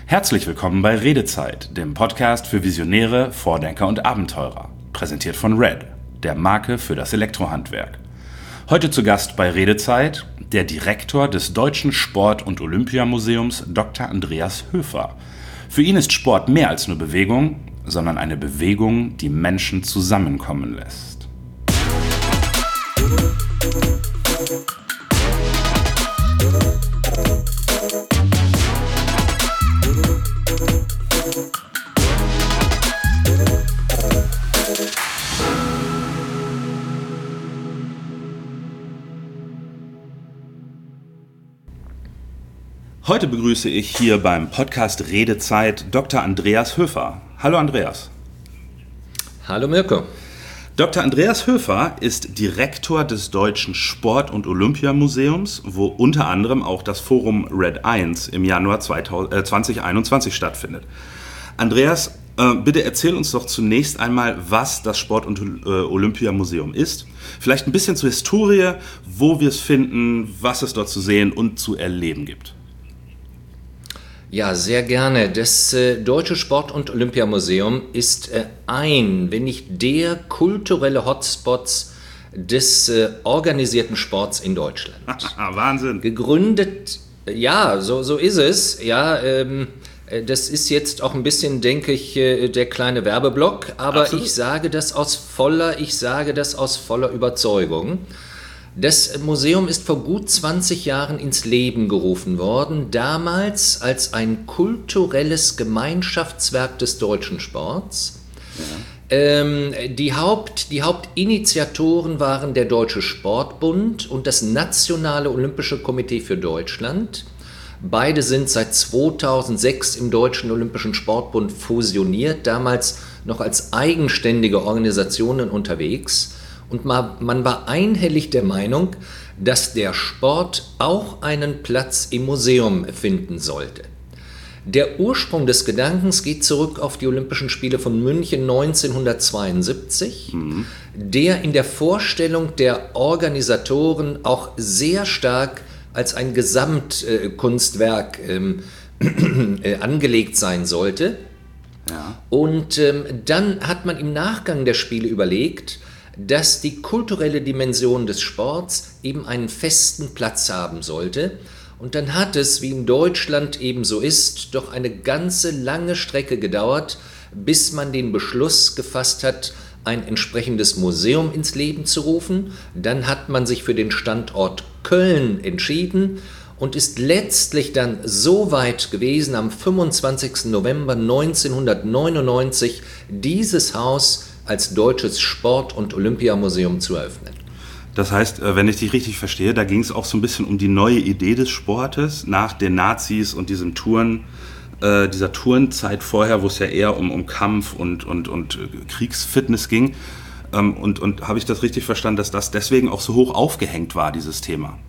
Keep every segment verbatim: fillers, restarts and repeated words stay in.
Herzlich willkommen bei Redezeit, dem Podcast für Visionäre, Vordenker und Abenteurer. Präsentiert von Red, der Marke für das Elektrohandwerk. Heute zu Gast bei Redezeit der Direktor des Deutschen Sport- und Olympiamuseums, Doktor Andreas Höfer. Für ihn ist Sport mehr als nur Bewegung, sondern eine Bewegung, die Menschen zusammenkommen lässt. Heute begrüße ich hier beim Podcast Redezeit Doktor Andreas Höfer. Hallo Andreas. Hallo Mirko. Doktor Andreas Höfer ist Direktor des Deutschen Sport- und Olympiamuseums, wo unter anderem auch das Forum Red eins im Januar zwanzig einundzwanzig stattfindet. Andreas, äh, bitte erzähl uns doch zunächst einmal, was das Sport- und äh, Olympiamuseum ist. Vielleicht ein bisschen zur Historie, wo wir es finden, was es dort zu sehen und zu erleben gibt. Ja, sehr gerne. Das äh, Deutsche Sport- und Olympiamuseum ist äh, ein, wenn nicht der kulturelle Hotspot des äh, organisierten Sports in Deutschland. Wahnsinn. Gegründet, ja, so, so ist es. Ja, ähm, das ist jetzt auch ein bisschen, denke ich, äh, der kleine Werbeblock, aber Absolut. ich sage das aus voller, ich sage das aus voller Überzeugung. Das Museum ist vor gut zwanzig Jahren ins Leben gerufen worden, damals als ein kulturelles Gemeinschaftswerk des deutschen Sports. Ja. Ähm, die, Haupt, die Hauptinitiatoren waren der Deutsche Sportbund und das Nationale Olympische Komitee für Deutschland. Beide sind seit zweitausendsechs im Deutschen Olympischen Sportbund fusioniert, damals noch als eigenständige Organisationen unterwegs. Und man war einhellig der Meinung, dass der Sport auch einen Platz im Museum finden sollte. Der Ursprung des Gedankens geht zurück auf die Olympischen Spiele von München neunzehnhundertzweiundsiebzig, mhm. der in der Vorstellung der Organisatoren auch sehr stark als ein Gesamtkunstwerk ähm, äh, angelegt sein sollte. Ja. Und ähm, dann hat man im Nachgang der Spiele überlegt, dass die kulturelle Dimension des Sports eben einen festen Platz haben sollte. Und dann hat es, wie in Deutschland eben so ist, doch eine ganze lange Strecke gedauert, bis man den Beschluss gefasst hat, ein entsprechendes Museum ins Leben zu rufen. Dann hat man sich für den Standort Köln entschieden und ist letztlich dann so weit gewesen, am fünfundzwanzigsten November neunzehnhundertneunundneunzig dieses Haus als Deutsches Sport- und Olympiamuseum zu eröffnen. Das heißt, wenn ich dich richtig verstehe, da ging es auch so ein bisschen um die neue Idee des Sportes nach den Nazis und diesem Touren, äh, dieser Tourenzeit vorher, wo es ja eher um, um Kampf und, und, und Kriegsfitness ging. Ähm, und und habe ich das richtig verstanden, dass das deswegen auch so hoch aufgehängt war, dieses Thema?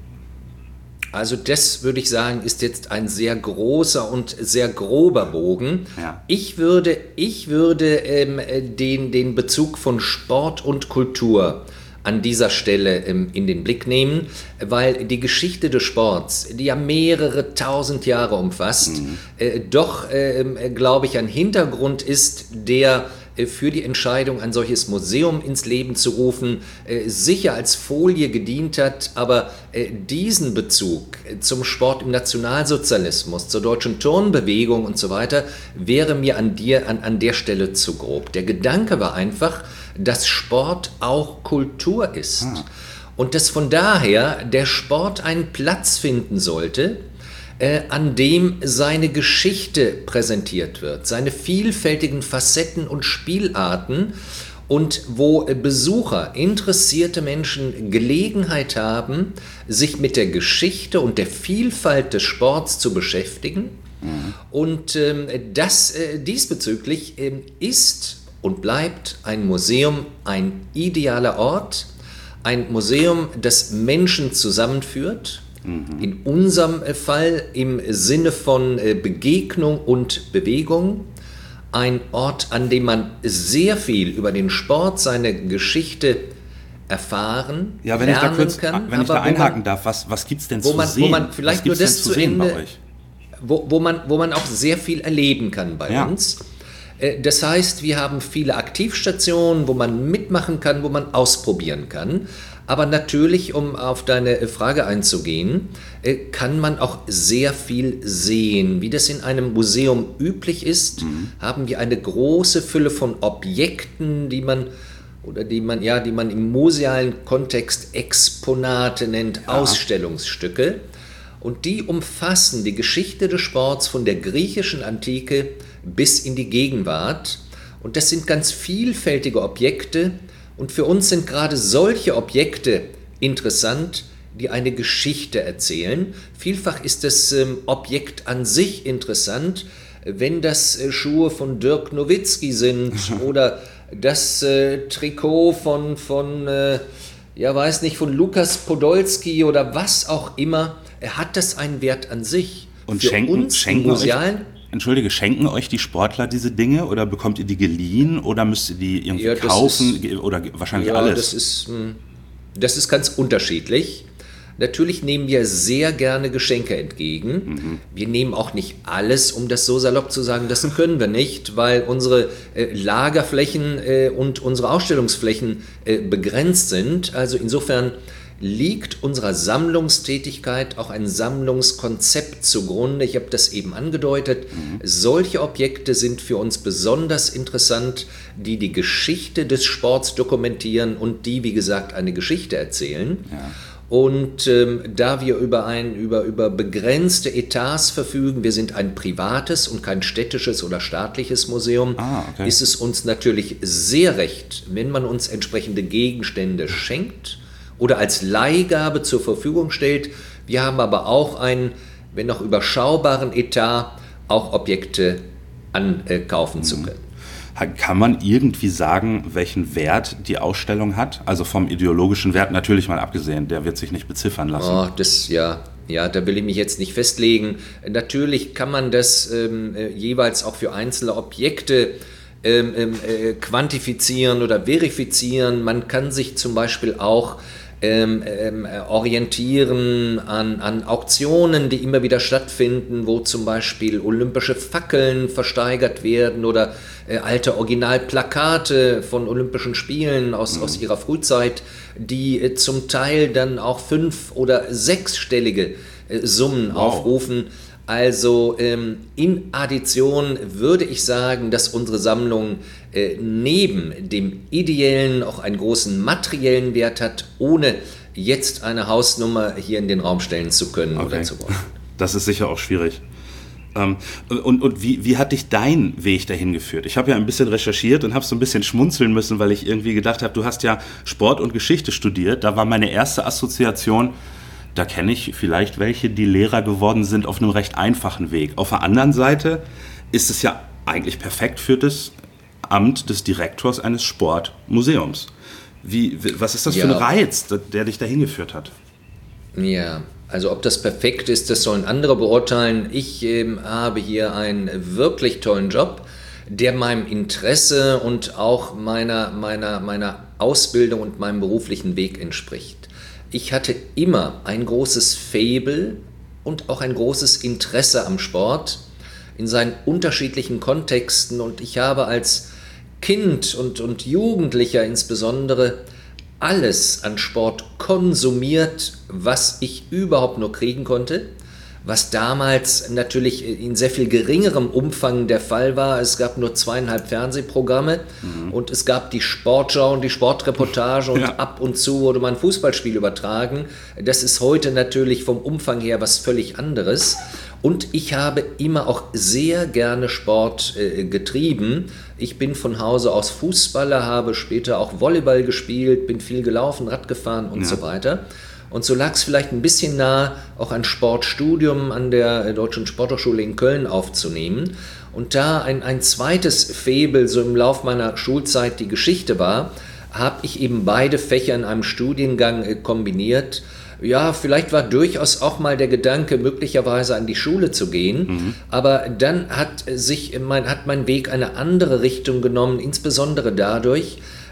Also das, würde ich sagen, ist jetzt ein sehr großer und sehr grober Bogen. Ja. Ich würde, ich würde ähm, den, den Bezug von Sport und Kultur an dieser Stelle ähm, in den Blick nehmen, weil die Geschichte des Sports, die ja mehrere tausend Jahre umfasst, mhm. äh, doch, äh, glaube ich, ein Hintergrund ist, der für die Entscheidung, ein solches Museum ins Leben zu rufen, äh, sicher als Folie gedient hat, aber äh, diesen Bezug zum Sport im Nationalsozialismus, zur deutschen Turnbewegung und so weiter, wäre mir an, dir, an, an der Stelle zu grob. Der Gedanke war einfach, dass Sport auch Kultur ist hm. und dass von daher der Sport einen Platz finden sollte, Äh, an dem seine Geschichte präsentiert wird, seine vielfältigen Facetten und Spielarten und wo äh, Besucher, interessierte Menschen Gelegenheit haben, sich mit der Geschichte und der Vielfalt des Sports zu beschäftigen. Mhm. Und ähm, das äh, diesbezüglich äh, ist und bleibt ein Museum ein idealer Ort, ein Museum, das Menschen zusammenführt. Mhm. In unserem Fall im Sinne von Begegnung und Bewegung. Ein Ort, an dem man sehr viel über den Sport, seine Geschichte erfahren, ja, wenn lernen ich da kurz, kann. Wenn ich da einhaken man, darf, was, was gibt es denn zu man, sehen? Wo man vielleicht nur das zu Ende, wo, wo, man, wo man auch sehr viel erleben kann bei ja. uns. Das heißt, wir haben viele Aktivstationen, wo man mitmachen kann, wo man ausprobieren kann. Aber natürlich, um auf deine Frage einzugehen, kann man auch sehr viel sehen. Wie das in einem Museum üblich ist, mhm. haben wir eine große Fülle von Objekten, die man oder die man ja, die man im musealen Kontext Exponate nennt, ja. Ausstellungsstücke. Und die umfassen die Geschichte des Sports von der griechischen Antike bis in die Gegenwart. Und das sind ganz vielfältige Objekte. Und für uns sind gerade solche Objekte interessant, die eine Geschichte erzählen. Vielfach ist das ähm, Objekt an sich interessant, wenn das äh, Schuhe von Dirk Nowitzki sind oder das äh, Trikot von, von äh, ja, weiß nicht, von Lukas Podolski oder was auch immer. Hat das einen Wert an sich? Und für schenken, uns schenken musealen euch, Entschuldige, schenken euch die Sportler diese Dinge oder bekommt ihr die geliehen oder müsst ihr die irgendwie ja, kaufen ist, oder wahrscheinlich ja, alles? Das ist, das ist ganz unterschiedlich. Natürlich nehmen wir sehr gerne Geschenke entgegen. Mhm. Wir nehmen auch nicht alles, um das so salopp zu sagen, das können wir nicht, weil unsere äh, Lagerflächen äh, und unsere Ausstellungsflächen äh, begrenzt sind. Also insofern liegt unserer Sammlungstätigkeit auch ein Sammlungskonzept zugrunde. Ich habe das eben angedeutet. Mhm. Solche Objekte sind für uns besonders interessant, die die Geschichte des Sports dokumentieren und die, wie gesagt, eine Geschichte erzählen. Ja. Und ähm, da wir über, ein, über, über begrenzte Etats verfügen, wir sind ein privates und kein städtisches oder staatliches Museum, ah, okay. ist es uns natürlich sehr recht, wenn man uns entsprechende Gegenstände schenkt oder als Leihgabe zur Verfügung stellt. Wir haben aber auch einen, wenn auch überschaubaren Etat, auch Objekte ankaufen mhm. zu können. Kann man irgendwie sagen, welchen Wert die Ausstellung hat? Also vom ideologischen Wert natürlich mal abgesehen, der wird sich nicht beziffern lassen. Oh, das, ja, ja, da will ich mich jetzt nicht festlegen. Natürlich kann man das ähm, äh, jeweils auch für einzelne Objekte ähm, äh, quantifizieren oder verifizieren. Man kann sich zum Beispiel auch Ähm, ähm, orientieren an, an Auktionen, die immer wieder stattfinden, wo zum Beispiel olympische Fackeln versteigert werden oder äh, alte Originalplakate von Olympischen Spielen aus, mhm. aus ihrer Frühzeit, die äh, zum Teil dann auch fünf- oder sechsstellige äh, Summen wow. aufrufen. Also ähm, in Addition würde ich sagen, dass unsere Sammlung äh, neben dem ideellen auch einen großen materiellen Wert hat, ohne jetzt eine Hausnummer hier in den Raum stellen zu können okay. oder zu wollen. Das ist sicher auch schwierig. Ähm, und und wie, wie hat dich dein Weg dahin geführt? Ich habe ja ein bisschen recherchiert und habe so ein bisschen schmunzeln müssen, weil ich irgendwie gedacht habe, du hast ja Sport und Geschichte studiert. Da war meine erste Assoziation, da kenne ich vielleicht welche, die Lehrer geworden sind auf einem recht einfachen Weg. Auf der anderen Seite ist es ja eigentlich perfekt für das Amt des Direktors eines Sportmuseums. Wie, was ist das ja. für ein Reiz, der dich dahin geführt hat? Ja, also ob das perfekt ist, das sollen andere beurteilen. Ich ähm, habe hier einen wirklich tollen Job, der meinem Interesse und auch meiner, meiner, meiner Ausbildung und meinem beruflichen Weg entspricht. Ich hatte immer ein großes Faible und auch ein großes Interesse am Sport in seinen unterschiedlichen Kontexten und ich habe als Kind und, und Jugendlicher insbesondere alles an Sport konsumiert, was ich überhaupt nur kriegen konnte, was damals natürlich in sehr viel geringerem Umfang der Fall war. Es gab nur zweieinhalb Fernsehprogramme mhm. und es gab die Sportschau und die Sportreportage und ja. ab und zu wurde man ein Fußballspiel übertragen. Das ist heute natürlich vom Umfang her was völlig anderes. Und ich habe immer auch sehr gerne Sport äh, getrieben. Ich bin von Hause aus Fußballer, habe später auch Volleyball gespielt, bin viel gelaufen, Rad gefahren und ja. so weiter. Und so lag es vielleicht ein bisschen nahe, auch ein Sportstudium an der Deutschen Sporthochschule in Köln aufzunehmen. Und da ein, ein zweites Faible so im Lauf meiner Schulzeit die Geschichte war, habe ich eben beide Fächer in einem Studiengang äh, kombiniert. Ja, vielleicht war durchaus auch mal der Gedanke, möglicherweise an die Schule zu gehen, mhm. aber dann hat sich mein, hat mein Weg eine andere Richtung genommen, insbesondere dadurch,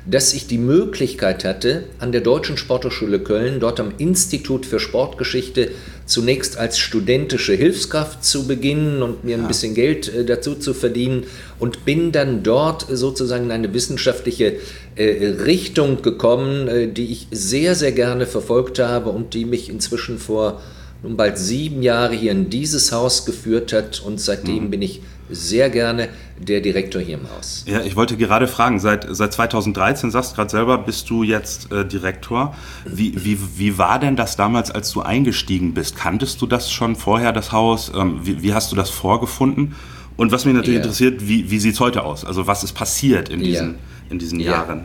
dass ich die Möglichkeit hatte, an der Deutschen Sporthochschule Köln, dort am Institut für Sportgeschichte, zunächst als studentische Hilfskraft zu beginnen und mir ein ja. bisschen Geld äh, dazu zu verdienen und bin dann dort sozusagen in eine wissenschaftliche äh, Richtung gekommen, äh, die ich sehr, sehr gerne verfolgt habe und die mich inzwischen vor nun bald sieben Jahre hier in dieses Haus geführt hat und seitdem mhm. bin ich sehr gerne der Direktor hier im Haus. Ja, ich wollte gerade fragen, seit, seit zweitausenddreizehn, sagst du gerade selber, bist du jetzt äh, Direktor. Wie, wie, wie war denn das damals, als du eingestiegen bist? Kanntest du das schon vorher, das Haus? Ähm, wie, wie hast du das vorgefunden? Und was mich natürlich ja. interessiert, wie, wie sieht es heute aus? Also was ist passiert in diesen, ja. in diesen ja. Jahren?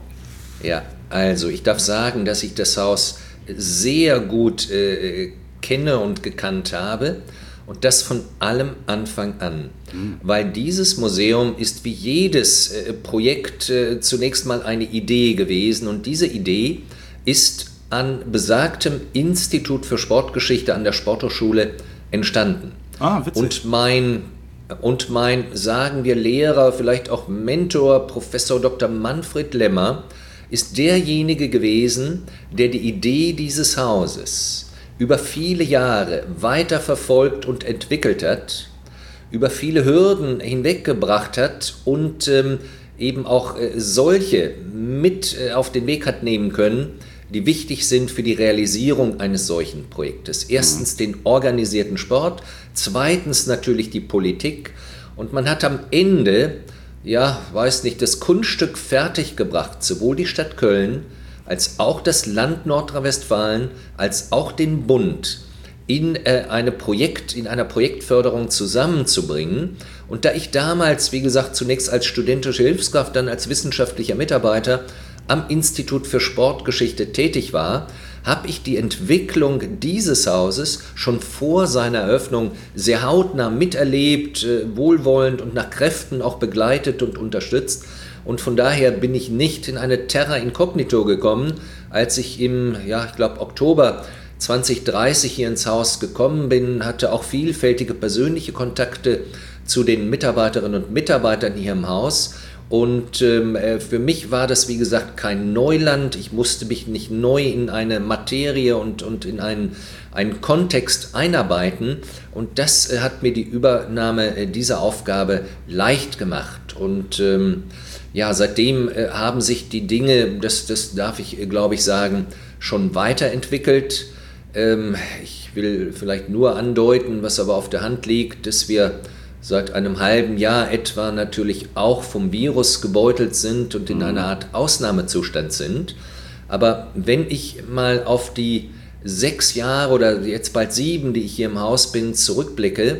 Ja, also ich darf sagen, dass ich das Haus sehr gut äh, kenne und gekannt habe. Und das von allem Anfang an, mhm. weil dieses Museum ist wie jedes äh, Projekt äh, zunächst mal eine Idee gewesen und diese Idee ist an besagtem Institut für Sportgeschichte an der Sporthochschule entstanden. Ah, witzig. Und mein, und mein, sagen wir Lehrer, vielleicht auch Mentor, Professor Doktor Manfred Lemmer, ist derjenige gewesen, der die Idee dieses Hauses über viele Jahre weiter verfolgt und entwickelt hat, über viele Hürden hinweggebracht hat und ähm, eben auch äh, solche mit äh, auf den Weg hat nehmen können, die wichtig sind für die Realisierung eines solchen Projektes. Erstens den organisierten Sport, zweitens natürlich die Politik und man hat am Ende, ja, weiß nicht, das Kunststück fertiggebracht, sowohl die Stadt Köln als auch das Land Nordrhein-Westfalen, als auch den Bund in, äh, eine Projekt, in einer Projektförderung zusammenzubringen. Und da ich damals, wie gesagt, zunächst als studentische Hilfskraft, dann als wissenschaftlicher Mitarbeiter am Institut für Sportgeschichte tätig war, habe ich die Entwicklung dieses Hauses schon vor seiner Eröffnung sehr hautnah miterlebt, äh, wohlwollend und nach Kräften auch begleitet und unterstützt. Und von daher bin ich nicht in eine Terra Incognito gekommen, als ich im, ja, ich glaube, Oktober zwanzig dreißig hier ins Haus gekommen bin, hatte auch vielfältige persönliche Kontakte zu den Mitarbeiterinnen und Mitarbeitern hier im Haus. Und ähm, für mich war das, wie gesagt, kein Neuland. Ich musste mich nicht neu in eine Materie und, und in einen, einen Kontext einarbeiten. Und das äh, hat mir die Übernahme äh, dieser Aufgabe leicht gemacht. Und ähm, ja, seitdem äh, haben sich die Dinge, das, das darf ich, äh, glaube ich, sagen, schon weiterentwickelt. Ähm, ich will vielleicht nur andeuten, was aber auf der Hand liegt, dass wir seit einem halben Jahr etwa natürlich auch vom Virus gebeutelt sind und in mhm. einer Art Ausnahmezustand sind. Aber wenn ich mal auf die sechs Jahre oder jetzt bald sieben, die ich hier im Haus bin, zurückblicke,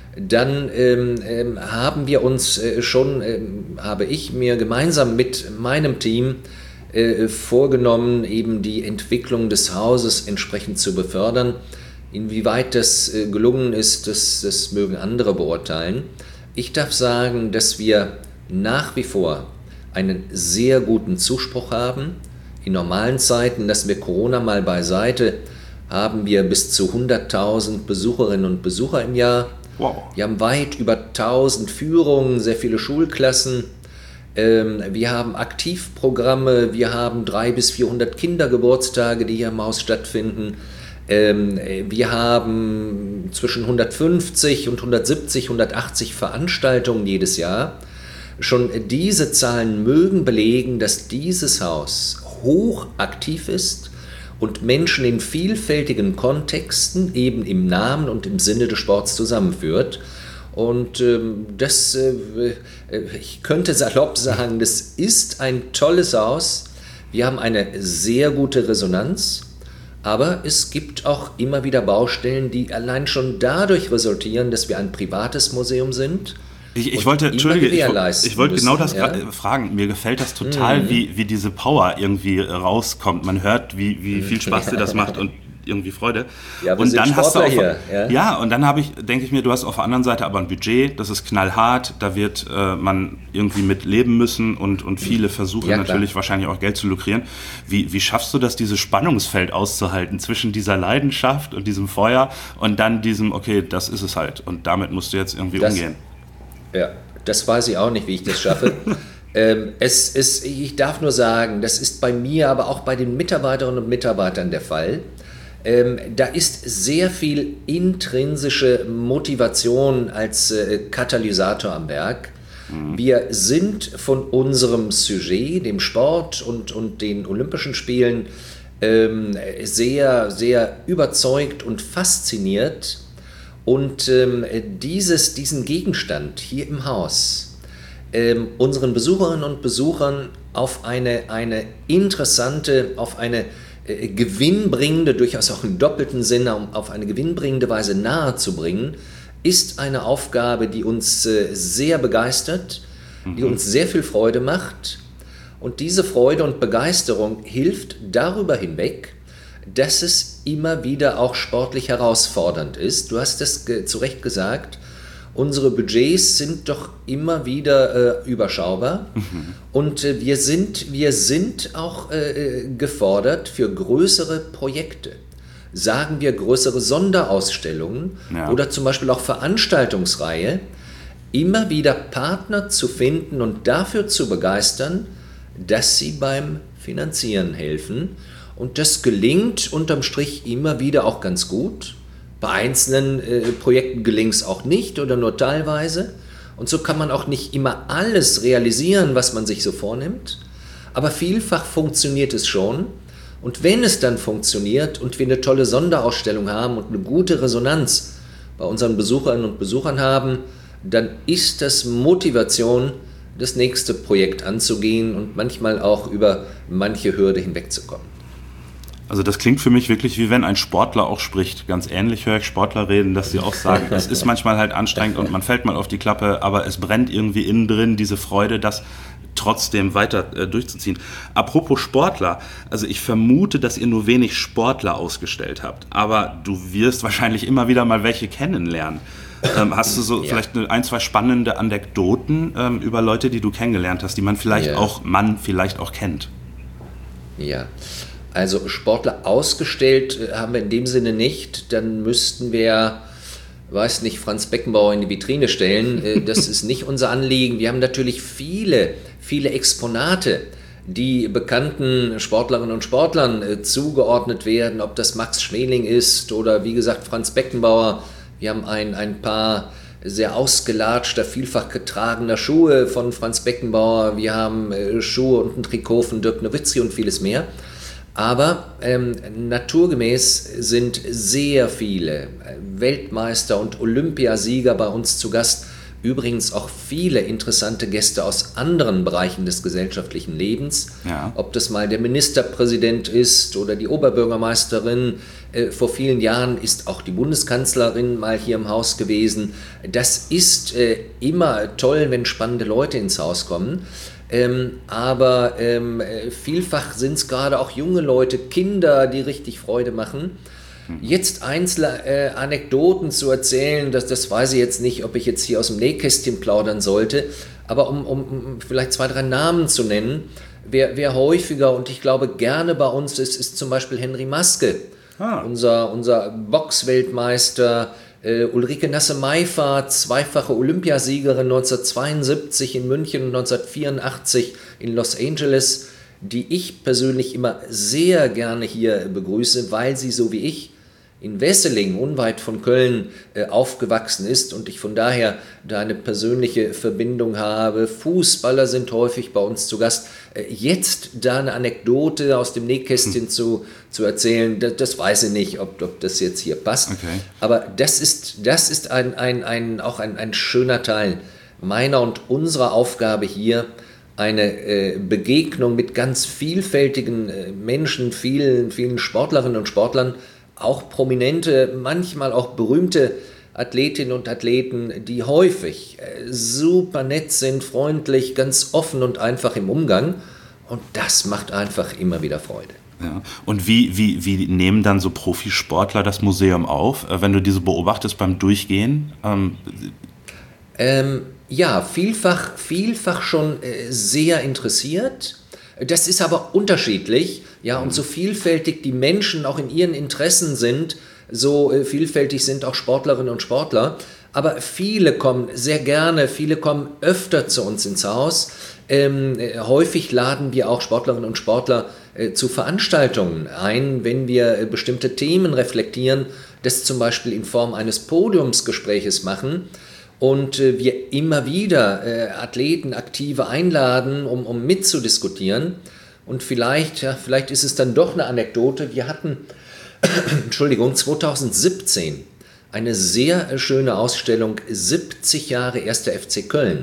dann ähm, ähm, haben wir uns äh, schon, ähm, habe ich mir gemeinsam mit meinem Team äh, vorgenommen, eben die Entwicklung des Hauses entsprechend zu befördern. Inwieweit das äh, gelungen ist, das, das mögen andere beurteilen. Ich darf sagen, dass wir nach wie vor einen sehr guten Zuspruch haben. In normalen Zeiten, lassen wir Corona mal beiseite, haben wir bis zu hunderttausend Besucherinnen und Besucher im Jahr. Wow. Wir haben weit über tausend Führungen, sehr viele Schulklassen. Ähm, wir haben Aktivprogramme, wir haben dreihundert bis vierhundert Kindergeburtstage, die hier im Haus stattfinden. Ähm, wir haben zwischen hundertfünfzig und hundertsiebzig, hundertachtzig Veranstaltungen jedes Jahr. Schon diese Zahlen mögen belegen, dass dieses Haus hochaktiv ist und Menschen in vielfältigen Kontexten eben im Namen und im Sinne des Sports zusammenführt. Und ähm, das, äh, ich könnte salopp sagen, das ist ein tolles Haus. Wir haben eine sehr gute Resonanz, aber es gibt auch immer wieder Baustellen, die allein schon dadurch resultieren, dass wir ein privates Museum sind. Ich, ich wollte, Entschuldige, ich, ich wollte genau das ja. fragen. Mir gefällt das total, mhm. wie, wie diese Power irgendwie rauskommt. Man hört, wie, wie viel Spaß dir das macht und irgendwie Freude. Ja, wir und sind dann hast du auf, hier. Ja, ja und dann habe ich, denke ich mir, du hast auf der anderen Seite aber ein Budget, das ist knallhart, da wird äh, man irgendwie mit leben müssen und, und viele versuchen ja, natürlich wahrscheinlich auch Geld zu lukrieren. Wie, wie schaffst du das, dieses Spannungsfeld auszuhalten zwischen dieser Leidenschaft und diesem Feuer und dann diesem, okay, das ist es halt und damit musst du jetzt irgendwie das, umgehen? Ja, das weiß ich auch nicht, wie ich das schaffe. Ähm, es, es, ich darf nur sagen, das ist bei mir, aber auch bei den Mitarbeiterinnen und Mitarbeitern der Fall. Ähm, da ist sehr viel intrinsische Motivation als äh, Katalysator am Werk. Mhm. Wir sind von unserem Sujet, dem Sport und, und den Olympischen Spielen, ähm, sehr, sehr überzeugt und fasziniert. Und ähm, dieses, diesen Gegenstand hier im Haus ähm, unseren Besucherinnen und Besuchern auf eine, eine interessante, auf eine äh, gewinnbringende, durchaus auch im doppelten Sinne, um auf eine gewinnbringende Weise nahezubringen, ist eine Aufgabe, die uns äh, sehr begeistert, mhm. die uns sehr viel Freude macht. Und diese Freude und Begeisterung hilft darüber hinweg, dass es immer wieder auch sportlich herausfordernd ist. Du hast es ge- zu Recht gesagt, unsere Budgets sind doch immer wieder äh, überschaubar mhm. und äh, wir, sind, wir sind auch äh, gefordert für größere Projekte. Sagen wir größere Sonderausstellungen ja. oder zum Beispiel auch Veranstaltungsreihe, immer wieder Partner zu finden und dafür zu begeistern, dass sie beim Finanzieren helfen. Und das gelingt unterm Strich immer wieder auch ganz gut. Bei einzelnen äh, Projekten gelingt es auch nicht oder nur teilweise. Und so kann man auch nicht immer alles realisieren, was man sich so vornimmt. Aber vielfach funktioniert es schon. Und wenn es dann funktioniert und wir eine tolle Sonderausstellung haben und eine gute Resonanz bei unseren Besucherinnen und Besuchern haben, dann ist das Motivation, das nächste Projekt anzugehen und manchmal auch über manche Hürde hinwegzukommen. Also das klingt für mich wirklich, wie wenn ein Sportler auch spricht. Ganz ähnlich höre ich Sportler reden, dass sie auch sagen, es ist manchmal halt anstrengend und man fällt mal auf die Klappe, aber es brennt irgendwie innen drin, diese Freude, das trotzdem weiter äh, durchzuziehen. Apropos Sportler, also ich vermute, dass ihr nur wenig Sportler ausgestellt habt, aber du wirst wahrscheinlich immer wieder mal welche kennenlernen. Ähm, hast du so ja. vielleicht ein, zwei spannende Anekdoten ähm, über Leute, die du kennengelernt hast, die man vielleicht ja. auch, man vielleicht auch kennt? Ja. Also Sportler ausgestellt haben wir in dem Sinne nicht, dann müssten wir, weiß nicht, Franz Beckenbauer in die Vitrine stellen. Das ist nicht unser Anliegen. Wir haben natürlich viele, viele Exponate, die bekannten Sportlerinnen und Sportlern zugeordnet werden, ob das Max Schmeling ist oder wie gesagt Franz Beckenbauer. Wir haben ein, ein paar sehr ausgelatschter, vielfach getragener Schuhe von Franz Beckenbauer. Wir haben Schuhe und ein Trikot von Dirk Nowitzki und vieles mehr. Aber ähm, naturgemäß sind sehr viele Weltmeister und Olympiasieger bei uns zu Gast. Übrigens auch viele interessante Gäste aus anderen Bereichen des gesellschaftlichen Lebens. Ja. Ob das mal der Ministerpräsident ist oder die Oberbürgermeisterin. Äh, vor vielen Jahren ist auch die Bundeskanzlerin mal hier im Haus gewesen. Das ist äh, immer toll, wenn spannende Leute ins Haus kommen. Ähm, aber ähm, vielfach sind es gerade auch junge Leute, Kinder, die richtig Freude machen. Jetzt einzelne äh, Anekdoten zu erzählen, das, das weiß ich jetzt nicht, ob ich jetzt hier aus dem Nähkästchen plaudern sollte, aber um, um, um vielleicht zwei, drei Namen zu nennen, wer, wer häufiger und ich glaube gerne bei uns ist, ist zum Beispiel Henry Maske, ah. unser, unser Boxweltmeister, Uh, Ulrike Nasse-Meifert, zweifache Olympiasiegerin neunzehnhundertzweiundsiebzig in München und neunzehnhundertvierundachtzig in Los Angeles, die ich persönlich immer sehr gerne hier begrüße, weil sie so wie ich in Wesseling, unweit von Köln, äh, aufgewachsen ist und ich von daher da eine persönliche Verbindung habe. Fußballer sind häufig bei uns zu Gast. Äh, jetzt da eine Anekdote aus dem Nähkästchen hm. zu, zu erzählen, das, das weiß ich nicht, ob, ob das jetzt hier passt. Okay. Aber das ist, das ist ein, ein, ein, auch ein, ein schöner Teil meiner und unserer Aufgabe hier, eine äh, Begegnung mit ganz vielfältigen äh, Menschen, vielen, vielen Sportlerinnen und Sportlern, auch prominente, manchmal auch berühmte Athletinnen und Athleten, die häufig äh, super nett sind, freundlich, ganz offen und einfach im Umgang. Und das macht einfach immer wieder Freude. Ja. Und wie, wie, wie nehmen dann so Profisportler das Museum auf, äh, wenn du diese beobachtest beim Durchgehen? Ähm ähm, ja, vielfach, vielfach schon äh, sehr interessiert. Das ist aber unterschiedlich, ja, und so vielfältig die Menschen auch in ihren Interessen sind, so äh, vielfältig sind auch Sportlerinnen und Sportler. Aber viele kommen sehr gerne, viele kommen öfter zu uns ins Haus. Ähm, häufig laden wir auch Sportlerinnen und Sportler äh, zu Veranstaltungen ein, wenn wir äh, bestimmte Themen reflektieren, das zum Beispiel in Form eines Podiumsgespräches machen und äh, wir immer wieder äh, Athleten, Aktive einladen, um, um mitzudiskutieren. Und vielleicht, ja, vielleicht ist es dann doch eine Anekdote. Wir hatten, Entschuldigung, zwanzig siebzehn eine sehr schöne Ausstellung, siebzig Jahre erster F C Köln.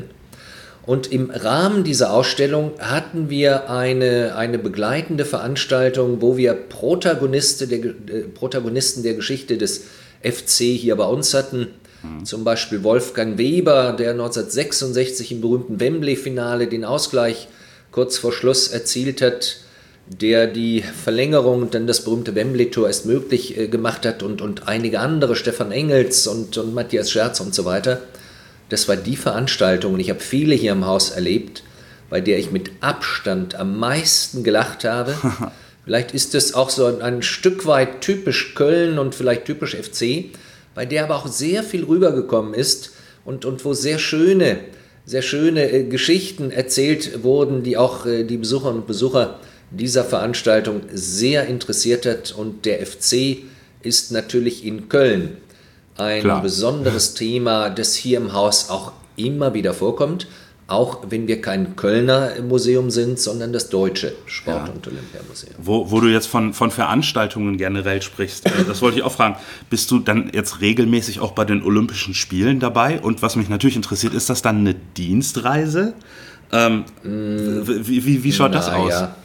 Und im Rahmen dieser Ausstellung hatten wir eine, eine begleitende Veranstaltung, wo wir Protagonisten der, äh, Protagonisten der Geschichte des F C hier bei uns hatten. Mhm. Zum Beispiel Wolfgang Weber, der neunzehnhundertsechsundsechzig im berühmten Wembley-Finale den Ausgleich kurz vor Schluss erzielt hat, der die Verlängerung und dann das berühmte Wembley-Tor erst möglich äh, gemacht hat und, und einige andere, Stefan Engels und, und Matthias Scherz und so weiter. Das war die Veranstaltung, und ich habe viele hier im Haus erlebt, bei der ich mit Abstand am meisten gelacht habe. Vielleicht ist es auch so ein, ein Stück weit typisch Köln und vielleicht typisch F C, bei der aber auch sehr viel rübergekommen ist und, und wo sehr schöne, sehr schöne äh, Geschichten erzählt wurden, die auch äh, die Besucherinnen und Besucher dieser Veranstaltung sehr interessiert hat. Und der F C ist natürlich in Köln ein Klar. besonderes Thema, das hier im Haus auch immer wieder vorkommt, auch wenn wir kein Kölner Museum sind, sondern das Deutsche Sport- ja. und Olympiamuseum. Wo, wo du jetzt von, von Veranstaltungen generell sprichst, das wollte ich auch fragen, bist du dann jetzt regelmäßig auch bei den Olympischen Spielen dabei? Und was mich natürlich interessiert, ist das dann eine Dienstreise? Ähm, mm, wie, wie, wie schaut na, das aus? Ja.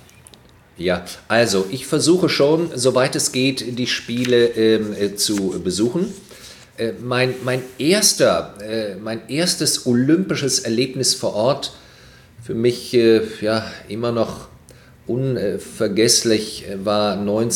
Ja, also ich versuche schon, soweit es geht, die Spiele ähm, äh, zu besuchen. Äh, mein, mein, erster, äh, mein erstes olympisches Erlebnis vor Ort, für mich äh, ja, immer noch unvergesslich, äh, war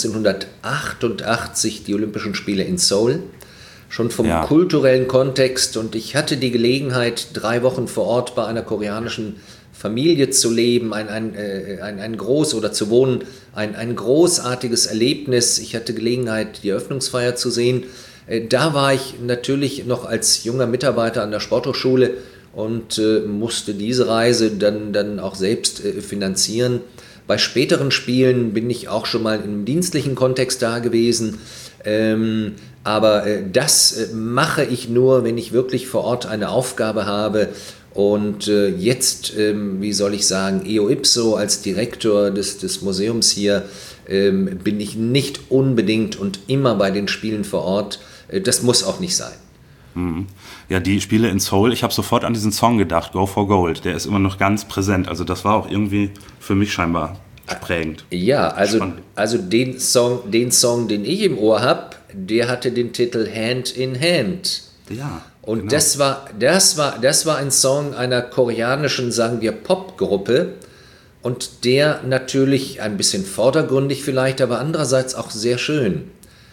neunzehnhundertachtundachtzig die Olympischen Spiele in Seoul. Schon vom ja. kulturellen Kontext, und ich hatte die Gelegenheit, drei Wochen vor Ort bei einer koreanischen Familie zu leben, ein, ein, äh, ein, ein groß oder zu wohnen, ein, ein großartiges Erlebnis. Ich hatte Gelegenheit, die Eröffnungsfeier zu sehen. Äh, da war ich natürlich noch als junger Mitarbeiter an der Sporthochschule und äh, musste diese Reise dann, dann auch selbst äh, finanzieren. Bei späteren Spielen bin ich auch schon mal im dienstlichen Kontext da gewesen. Ähm, aber äh, das äh, mache ich nur, wenn ich wirklich vor Ort eine Aufgabe habe. Und äh, jetzt, ähm, wie soll ich sagen, eo ipso als Direktor des, des Museums hier, ähm, bin ich nicht unbedingt und immer bei den Spielen vor Ort. Äh, das muss auch nicht sein. Mhm. Ja, die Spiele in Seoul, ich habe sofort an diesen Song gedacht, Go for Gold. Der ist immer noch ganz präsent. Also das war auch irgendwie für mich scheinbar prägend. Ja, also, also den Song, den Song, den ich im Ohr habe, der hatte den Titel Hand in Hand. Ja. Und genau. das war, das war, das war ein Song einer koreanischen, sagen wir, Popgruppe, und der natürlich ein bisschen vordergründig vielleicht, aber andererseits auch sehr schön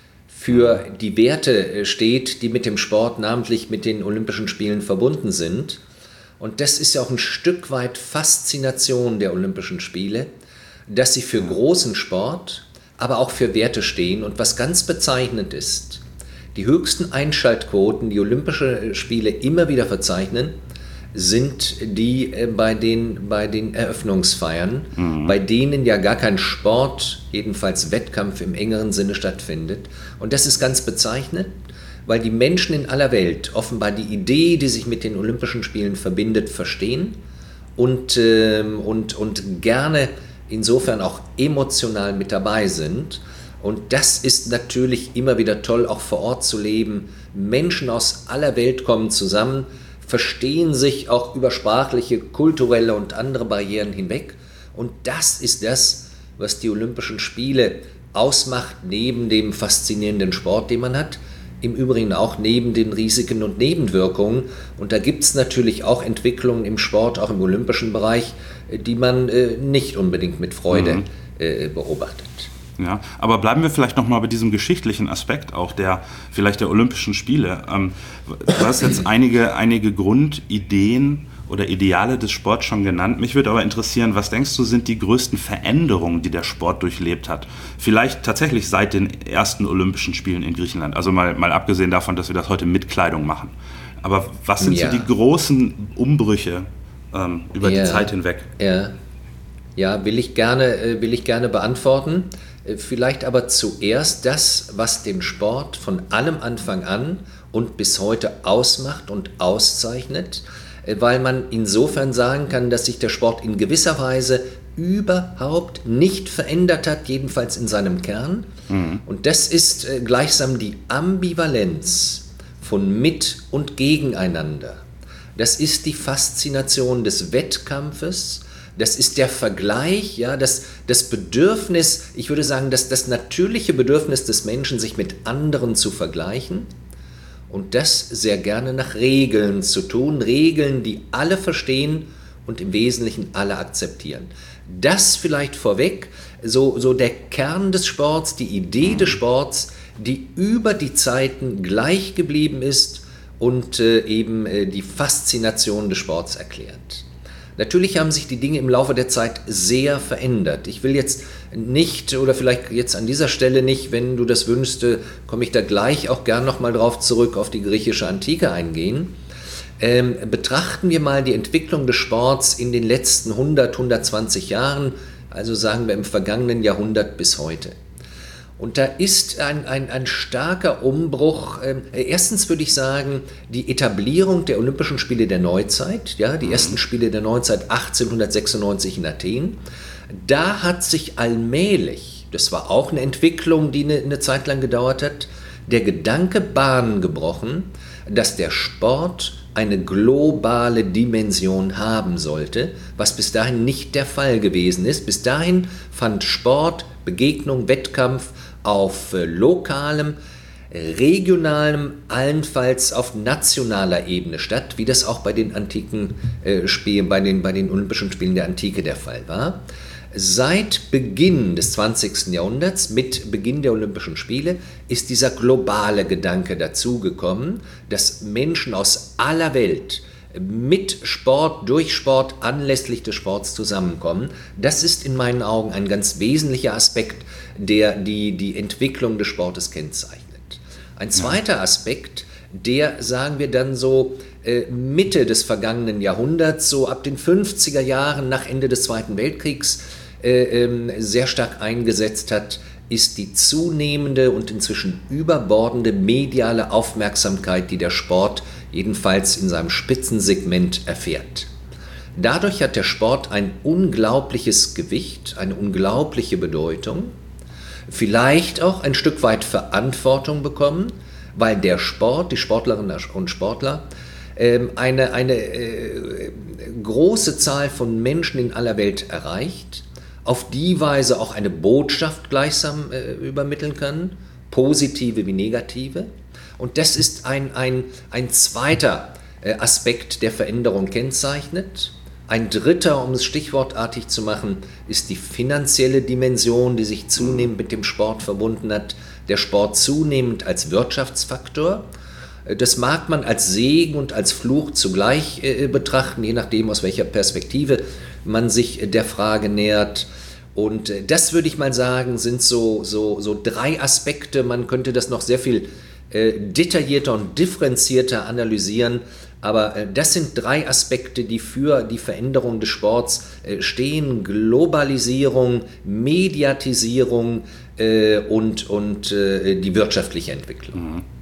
für die Werte steht, die mit dem Sport, namentlich mit den Olympischen Spielen verbunden sind. Und das ist ja auch ein Stück weit Faszination der Olympischen Spiele, dass sie für großen Sport, aber auch für Werte stehen. Und was ganz bezeichnend ist, die höchsten Einschaltquoten, die Olympische Spiele immer wieder verzeichnen, sind die bei den, bei den Eröffnungsfeiern, mhm. bei denen ja gar kein Sport, jedenfalls Wettkampf im engeren Sinne stattfindet. Und das ist ganz bezeichnend, weil die Menschen in aller Welt offenbar die Idee, die sich mit den Olympischen Spielen verbindet, verstehen und, äh, und, und gerne insofern auch emotional mit dabei sind. Und das ist natürlich immer wieder toll, auch vor Ort zu leben. Menschen aus aller Welt kommen zusammen, verstehen sich auch über sprachliche, kulturelle und andere Barrieren hinweg. Und das ist das, was die Olympischen Spiele ausmacht, neben dem faszinierenden Sport, den man hat. Im Übrigen auch neben den Risiken und Nebenwirkungen. Und da gibt es natürlich auch Entwicklungen im Sport, auch im olympischen Bereich, die man äh, nicht unbedingt mit Freude mhm. äh, beobachtet. Ja, aber bleiben wir vielleicht nochmal bei diesem geschichtlichen Aspekt auch der, vielleicht der Olympischen Spiele. Ähm, du hast jetzt einige, einige Grundideen oder Ideale des Sports schon genannt. Mich würde aber interessieren, was denkst du, sind die größten Veränderungen, die der Sport durchlebt hat? Vielleicht tatsächlich seit den ersten Olympischen Spielen in Griechenland. Also mal, mal abgesehen davon, dass wir das heute mit Kleidung machen. Aber was sind ja. so die großen Umbrüche ähm, über ja, die Zeit hinweg? Ja, ja will, ich gerne, äh, will ich gerne beantworten. Äh, vielleicht aber zuerst das, was den Sport von allem Anfang an und bis heute ausmacht und auszeichnet, äh, weil man insofern sagen kann, dass sich der Sport in gewisser Weise überhaupt nicht verändert hat, jedenfalls in seinem Kern. Mhm. Und das ist äh, gleichsam die Ambivalenz von Mit- und Gegeneinander. Das ist die Faszination des Wettkampfes, das ist der Vergleich, ja, das, das Bedürfnis, ich würde sagen, das, das natürliche Bedürfnis des Menschen, sich mit anderen zu vergleichen und das sehr gerne nach Regeln zu tun, Regeln, die alle verstehen und im Wesentlichen alle akzeptieren. Das vielleicht vorweg, so, so der Kern des Sports, die Idee des Sports, die über die Zeiten gleich geblieben ist und äh, eben äh, die Faszination des Sports erklärt. Natürlich haben sich die Dinge im Laufe der Zeit sehr verändert. Ich will jetzt nicht, oder vielleicht jetzt an dieser Stelle nicht, wenn du das wünschst, komme ich da gleich auch gern nochmal drauf zurück, auf die griechische Antike eingehen. Ähm, betrachten wir mal die Entwicklung des Sports in den letzten hundert, hundertzwanzig Jahren, also sagen wir im vergangenen Jahrhundert bis heute. Und da ist ein, ein, ein starker Umbruch. Ähm, erstens würde ich sagen, die Etablierung der Olympischen Spiele der Neuzeit, ja, die ersten Spiele der Neuzeit achtzehnhundertsechsundneunzig in Athen, da hat sich allmählich, das war auch eine Entwicklung, die eine, eine Zeit lang gedauert hat, der Gedanke Bahn gebrochen, dass der Sport eine globale Dimension haben sollte, was bis dahin nicht der Fall gewesen ist. Bis dahin fand Sport, Begegnung, Wettkampf auf äh, lokalem, regionalem, allenfalls auf nationaler Ebene statt, wie das auch bei den antiken äh, Spielen, bei den, bei den Olympischen Spielen der Antike der Fall war. Seit Beginn des zwanzigsten Jahrhunderts, mit Beginn der Olympischen Spiele, ist dieser globale Gedanke dazugekommen, dass Menschen aus aller Welt mit Sport, durch Sport, anlässlich des Sports zusammenkommen. Das ist in meinen Augen ein ganz wesentlicher Aspekt, der die, die Entwicklung des Sportes kennzeichnet. Ein zweiter Aspekt, der, sagen wir dann so, äh, Mitte des vergangenen Jahrhunderts, so ab den fünfziger Jahren nach Ende des Zweiten Weltkriegs, äh, äh, sehr stark eingesetzt hat, ist die zunehmende und inzwischen überbordende mediale Aufmerksamkeit, die der Sport jedenfalls in seinem Spitzensegment erfährt. Dadurch hat der Sport ein unglaubliches Gewicht, eine unglaubliche Bedeutung, vielleicht auch ein Stück weit Verantwortung bekommen, weil der Sport, die Sportlerinnen und Sportler, eine, eine große Zahl von Menschen in aller Welt erreicht, auf die Weise auch eine Botschaft gleichsam äh, übermitteln kann, positive wie negative. Und das ist ein, ein, ein zweiter äh, Aspekt, der Veränderung kennzeichnet. Ein dritter, um es stichwortartig zu machen, ist die finanzielle Dimension, die sich zunehmend mit dem Sport verbunden hat. Der Sport zunehmend als Wirtschaftsfaktor. Das mag man als Segen und als Fluch zugleich äh, betrachten, je nachdem, aus welcher Perspektive man sich der Frage nähert. Und äh, das würde ich mal sagen, sind so, so, so drei Aspekte. Man könnte das noch sehr viel äh, detaillierter und differenzierter analysieren. Aber äh, das sind drei Aspekte, die für die Veränderung des Sports äh, stehen. Globalisierung, Mediatisierung äh, und, und äh, die wirtschaftliche Entwicklung. Mhm.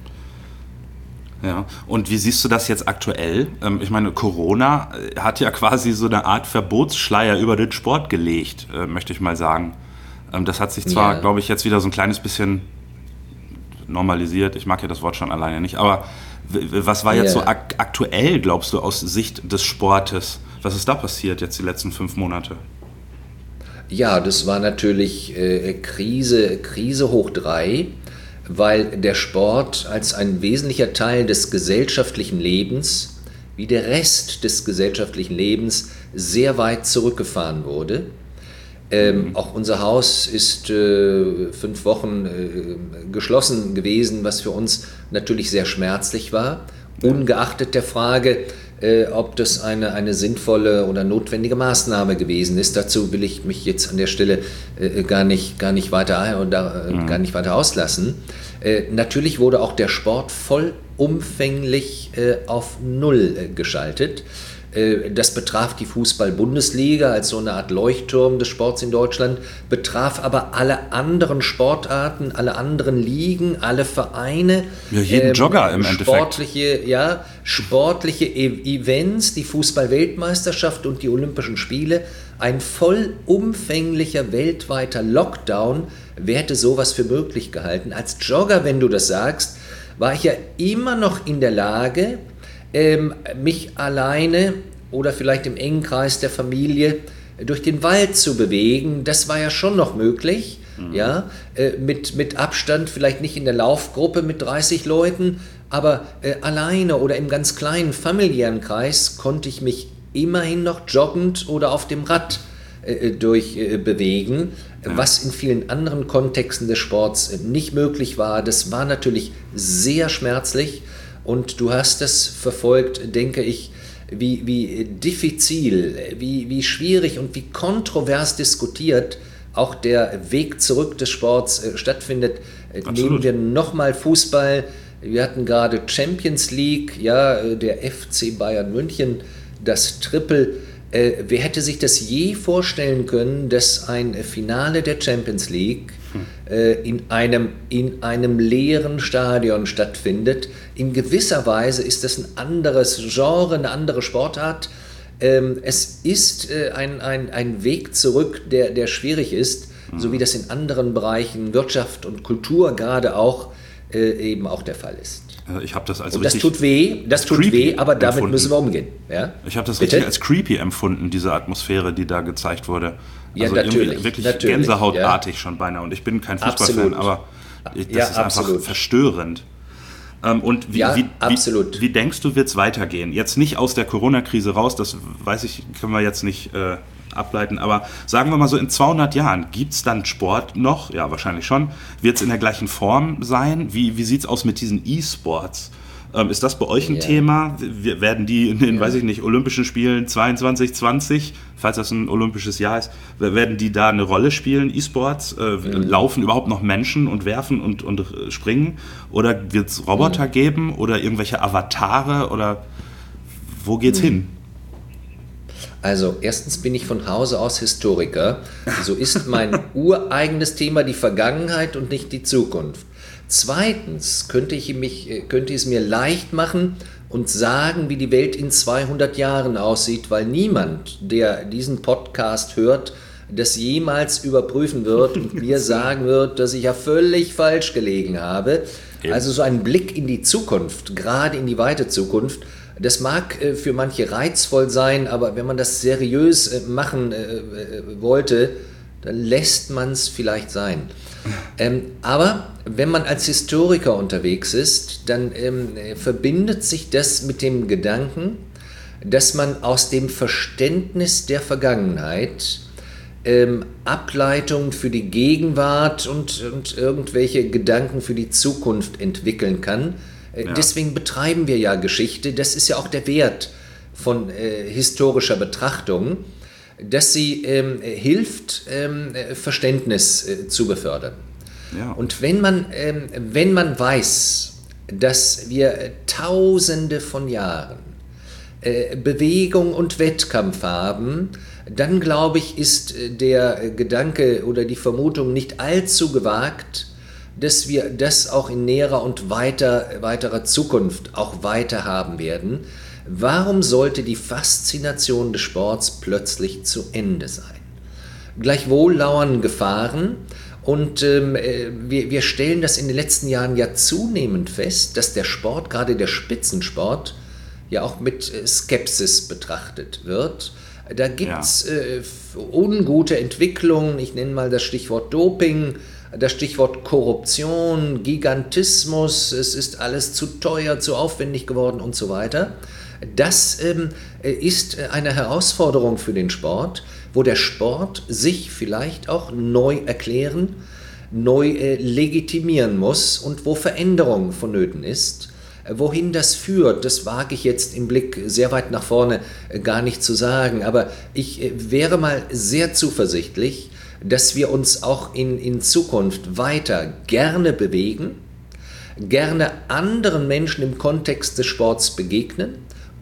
Ja, und wie siehst du das jetzt aktuell? Ich meine, Corona hat ja quasi so eine Art Verbotsschleier über den Sport gelegt, möchte ich mal sagen. Das hat sich zwar, ja. glaube ich, jetzt wieder so ein kleines bisschen normalisiert. Ich mag ja das Wort schon alleine nicht. Aber was war jetzt ja. so ak- aktuell, glaubst du, aus Sicht des Sportes? Was ist da passiert jetzt die letzten fünf Monate? Ja, das war natürlich äh, Krise, Krise hoch drei. Weil der Sport als ein wesentlicher Teil des gesellschaftlichen Lebens, wie der Rest des gesellschaftlichen Lebens, sehr weit zurückgefahren wurde. Ähm, mhm. Auch unser Haus ist äh, fünf Wochen äh, geschlossen gewesen, was für uns natürlich sehr schmerzlich war, ungeachtet der Frage, äh, ob das eine, eine sinnvolle oder notwendige Maßnahme gewesen ist. Dazu will ich mich jetzt an der Stelle äh, gar nicht, gar nicht weiter, oder, äh, mhm. gar nicht weiter auslassen. Äh, natürlich wurde auch der Sport vollumfänglich äh, auf Null äh, geschaltet. Das betraf die Fußball-Bundesliga als so eine Art Leuchtturm des Sports in Deutschland, betraf aber alle anderen Sportarten, alle anderen Ligen, alle Vereine. Ja, jeden ähm, Jogger im sportliche, Endeffekt. Ja, sportliche e- Events, die Fußball-Weltmeisterschaft und die Olympischen Spiele. Ein vollumfänglicher weltweiter Lockdown, wer hätte sowas für möglich gehalten? Als Jogger, wenn du das sagst, war ich ja immer noch in der Lage, Ähm, mich alleine oder vielleicht im engen Kreis der Familie durch den Wald zu bewegen. Das war ja schon noch möglich, mhm. ja, äh, mit, mit Abstand, vielleicht nicht in der Laufgruppe mit dreißig Leuten, aber äh, alleine oder im ganz kleinen familiären Kreis konnte ich mich immerhin noch joggend oder auf dem Rad äh, durchbewegen, äh, ja. was in vielen anderen Kontexten des Sports äh, nicht möglich war. Das war natürlich sehr schmerzlich. Und du hast es verfolgt, denke ich, wie, wie diffizil, wie, wie schwierig und wie kontrovers diskutiert auch der Weg zurück des Sports äh, stattfindet. Absolut. Nehmen wir nochmal Fußball. Wir hatten gerade Champions League, ja, der F C Bayern München, das Triple. Äh, wer hätte sich das je vorstellen können, dass ein Finale der Champions League äh, in einem, in einem leeren Stadion stattfindet? In gewisser Weise ist das ein anderes Genre, eine andere Sportart. Ähm, es ist äh, ein, ein, ein Weg zurück, der, der schwierig ist, mhm. so wie das in anderen Bereichen Wirtschaft und Kultur gerade auch äh, eben auch der Fall ist. Ich habe das als und das tut weh, das tut weh, aber damit empfunden. müssen wir umgehen. Ja? Ich habe das Bitte? richtig als creepy empfunden, diese Atmosphäre, die da gezeigt wurde. Ja, also natürlich. Wirklich natürlich, gänsehautartig ja. schon beinahe. Und ich bin kein Fußballfan, aber das ja, ist absolut. einfach verstörend. Und wie, ja, wie, absolut. Wie, wie denkst du, wird es weitergehen? Jetzt nicht aus der Corona-Krise raus, das weiß ich, können wir jetzt nicht äh, ableiten, aber sagen wir mal so, in zweihundert Jahren, gibt es dann Sport noch? Ja, wahrscheinlich schon. Wird es in der gleichen Form sein? Wie, wie sieht es aus mit diesen E-Sports? Ähm, ist das bei euch ein ja. Thema? Wir, werden die in den, ja. weiß ich nicht, Olympischen Spielen zweiundzwanzig zwanzig, falls das ein olympisches Jahr ist, werden die da eine Rolle spielen, E-Sports? Äh, mhm. Laufen überhaupt noch Menschen und werfen und, und springen? Oder wird es Roboter mhm. geben oder irgendwelche Avatare? Oder wo geht's mhm. hin? Also erstens bin ich von Hause aus Historiker. So ist mein ureigenes Thema die Vergangenheit und nicht die Zukunft. Zweitens könnte ich, mich, könnte ich es mir leicht machen und sagen, wie die Welt in zweihundert Jahren aussieht, weil niemand, der diesen Podcast hört, das jemals überprüfen wird und mir sagen wird, dass ich ja völlig falsch gelegen habe. Also so ein Blick in die Zukunft, gerade in die weite Zukunft, das mag äh, für manche reizvoll sein, aber wenn man das seriös äh, machen äh, äh, wollte, dann lässt man es vielleicht sein. Ähm, aber wenn man als Historiker unterwegs ist, dann ähm, verbindet sich das mit dem Gedanken, dass man aus dem Verständnis der Vergangenheit ähm, Ableitungen für die Gegenwart und, und irgendwelche Gedanken für die Zukunft entwickeln kann. Äh, ja. Deswegen betreiben wir ja Geschichte. Das ist ja auch der Wert von äh, historischer Betrachtung, dass sie ähm, hilft, ähm, Verständnis äh, zu befördern. Ja. Und wenn man, ähm, wenn man weiß, dass wir Tausende von Jahren äh, Bewegung und Wettkampf haben, dann glaube ich, ist der Gedanke oder die Vermutung nicht allzu gewagt, dass wir das auch in näherer und weiter, weiterer Zukunft auch weiter haben werden. Warum sollte die Faszination des Sports plötzlich zu Ende sein? Gleichwohl lauern Gefahren und ähm, wir, wir stellen das in den letzten Jahren ja zunehmend fest, dass der Sport, gerade der Spitzensport, ja auch mit Skepsis betrachtet wird. Da gibt es ja. äh, ungute Entwicklungen, ich nenne mal das Stichwort Doping, das Stichwort Korruption, Gigantismus, es ist alles zu teuer, zu aufwendig geworden und so weiter. Das ähm, ist eine Herausforderung für den Sport, wo der Sport sich vielleicht auch neu erklären, neu äh, legitimieren muss und wo Veränderung vonnöten ist. Wohin das führt, das wage ich jetzt im Blick sehr weit nach vorne äh, gar nicht zu sagen, aber ich äh, wäre mal sehr zuversichtlich, dass wir uns auch in, in Zukunft weiter gerne bewegen, gerne anderen Menschen im Kontext des Sports begegnen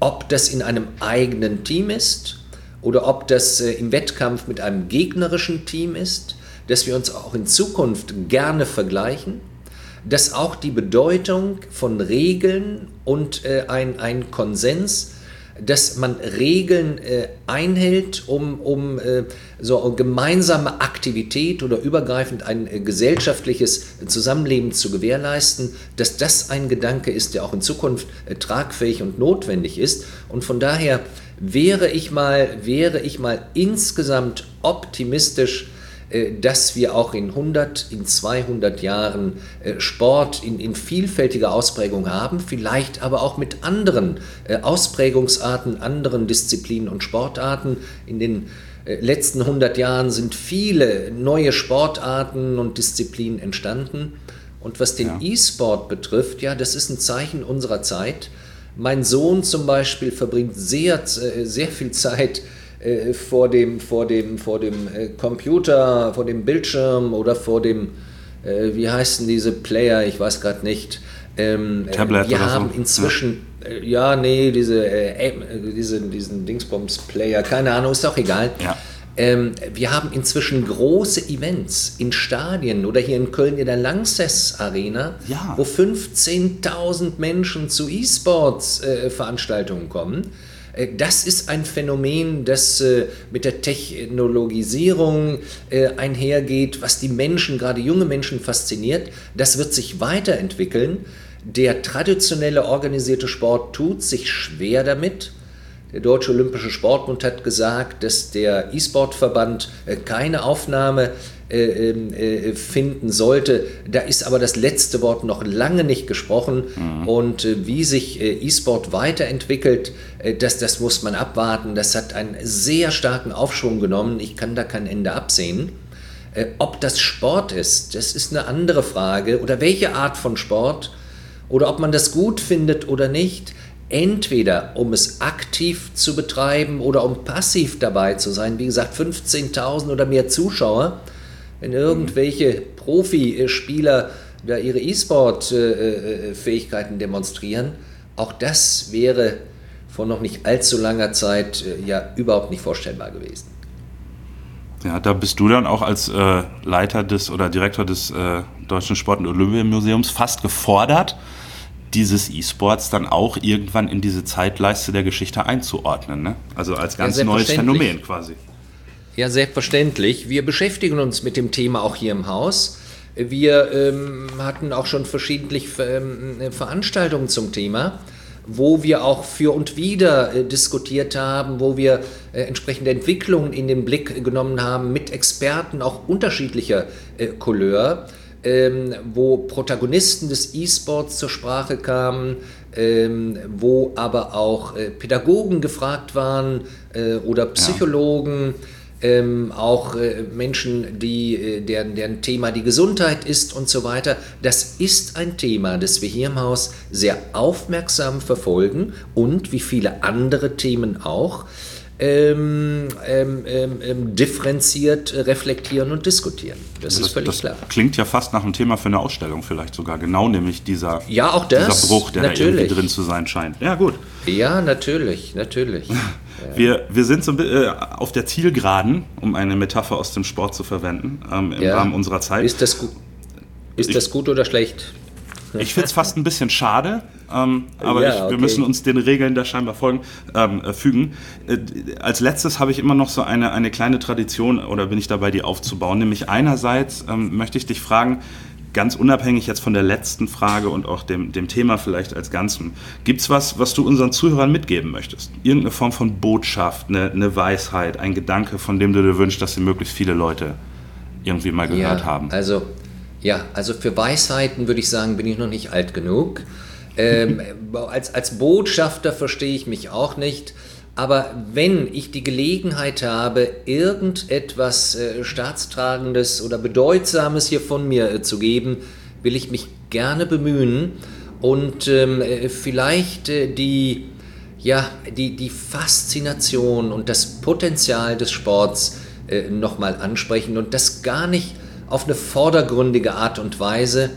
ob das in einem eigenen Team ist oder ob das äh, im Wettkampf mit einem gegnerischen Team ist, dass wir uns auch in Zukunft gerne vergleichen, dass auch die Bedeutung von Regeln und äh, ein, ein Konsens, dass man Regeln äh, einhält, um, um äh, so eine gemeinsame Aktivität oder übergreifend ein äh, gesellschaftliches Zusammenleben zu gewährleisten, dass das ein Gedanke ist, der auch in Zukunft äh, tragfähig und notwendig ist. Und von daher wäre ich mal, wäre ich mal insgesamt optimistisch, dass wir auch in hundert, in zweihundert Jahren Sport in, in vielfältiger Ausprägung haben, vielleicht aber auch mit anderen Ausprägungsarten, anderen Disziplinen und Sportarten. In den letzten hundert Jahren sind viele neue Sportarten und Disziplinen entstanden. Und was den ja. E-Sport betrifft, ja, das ist ein Zeichen unserer Zeit. Mein Sohn zum Beispiel verbringt sehr, sehr viel Zeit vor dem, vor dem, vor dem Computer, vor dem Bildschirm oder vor dem, äh, wie heißen diese Player, ich weiß gerade nicht. Ähm, Tablet wir oder haben so. inzwischen, ja, äh, ja nee, diese, äh, diese, diesen Dingsbums-Player, keine Ahnung, ist auch egal. Ja. Ähm, wir haben inzwischen große Events in Stadien oder hier in Köln in der Lanxess Arena, ja. wo fünfzehntausend Menschen zu E-Sports-Veranstaltungen äh, kommen. Das ist ein Phänomen, das äh, mit der Technologisierung äh, einhergeht, was die Menschen, gerade junge Menschen, fasziniert. Das wird sich weiterentwickeln. Der traditionelle organisierte Sport tut sich schwer damit. Der Deutsche Olympische Sportbund hat gesagt, dass der E-Sport-Verband äh, keine Aufnahme äh, äh, finden sollte. Da ist aber das letzte Wort noch lange nicht gesprochen. Mhm. Und äh, wie sich äh, E-Sport weiterentwickelt, äh, das, das muss man abwarten. Das hat einen sehr starken Aufschwung genommen. Ich kann da kein Ende absehen. Äh, ob das Sport ist, das ist eine andere Frage. Oder welche Art von Sport. Oder ob man das gut findet oder nicht. Entweder um es aktiv zu betreiben oder um passiv dabei zu sein. Wie gesagt, fünfzehntausend oder mehr Zuschauer. Wenn irgendwelche Profispieler da ihre E-Sport-Fähigkeiten demonstrieren, auch das wäre vor noch nicht allzu langer Zeit ja überhaupt nicht vorstellbar gewesen. Ja, da bist du dann auch als äh, Leiter des oder Direktor des äh, Deutschen Sport- und Olympiamuseums fast gefordert, dieses E-Sports dann auch irgendwann in diese Zeitleiste der Geschichte einzuordnen, ne? Also als ganz ja, neues Phänomen quasi. Ja, selbstverständlich. Wir beschäftigen uns mit dem Thema auch hier im Haus. Wir ähm, hatten auch schon verschiedentlich ähm, Veranstaltungen zum Thema, wo wir auch für und wider äh, diskutiert haben, wo wir äh, entsprechende Entwicklungen in den Blick genommen haben mit Experten auch unterschiedlicher äh, Couleur. Ähm, wo Protagonisten des E-Sports zur Sprache kamen, ähm, wo aber auch äh, Pädagogen gefragt waren äh, oder Psychologen, ja. ähm, auch äh, Menschen, die, äh, deren, deren Thema die Gesundheit ist und so weiter. Das ist ein Thema, das wir hier im Haus sehr aufmerksam verfolgen und wie viele andere Themen auch Ähm, ähm, ähm, differenziert reflektieren und diskutieren. Das, das ist völlig das klar. Klingt ja fast nach einem Thema für eine Ausstellung vielleicht sogar. Genau, nämlich dieser, ja, auch das, dieser Bruch, der natürlich. Da irgendwie drin zu sein scheint. Ja, gut. Ja, natürlich, natürlich. Wir, wir sind so äh, auf der Zielgeraden, um eine Metapher aus dem Sport zu verwenden, ähm, im ja. Rahmen unserer Zeit. Ist das, gu- ist ich, das gut oder schlecht? Ich finde es fast ein bisschen schade, ähm, aber ja, ich, wir okay. müssen uns den Regeln da scheinbar folgen, ähm, äh, fügen. Äh, als letztes habe ich immer noch so eine, eine kleine Tradition, oder bin ich dabei, die aufzubauen. Nämlich einerseits ähm, möchte ich dich fragen, ganz unabhängig jetzt von der letzten Frage und auch dem, dem Thema vielleicht als Ganzen, gibt es was, was du unseren Zuhörern mitgeben möchtest? Irgendeine Form von Botschaft, eine, eine Weisheit, ein Gedanke, von dem du dir wünschst, dass sie möglichst viele Leute irgendwie mal gehört ja, haben? Also Ja, also für Weisheiten würde ich sagen, bin ich noch nicht alt genug. Ähm, als, als Botschafter verstehe ich mich auch nicht. Aber wenn ich die Gelegenheit habe, irgendetwas äh, Staatstragendes oder Bedeutsames hier von mir äh, zu geben, will ich mich gerne bemühen und ähm, äh, vielleicht äh, die, ja, die, die Faszination und das Potenzial des Sports äh, nochmal ansprechen und das gar nicht auf eine vordergründige Art und Weise